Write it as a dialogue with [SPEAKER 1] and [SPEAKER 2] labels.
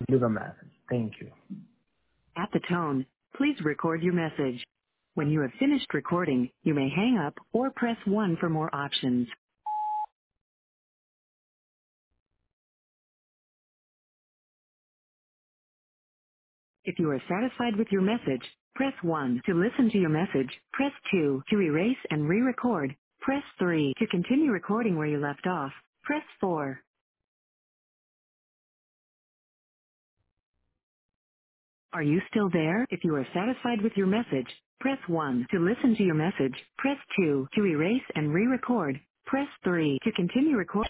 [SPEAKER 1] leave a message. Thank you.
[SPEAKER 2] At the tone, please record your message. When you have finished recording, you may hang up or press 1 for more options. If you are satisfied with your message, press 1 to listen to your message. Press 2 to erase and re-record. Press 3 to continue recording where you left off. Press 4. Are you still there? If you are satisfied with your message, press 1 to listen to your message. Press 2 to erase and re-record. Press 3 to continue recording.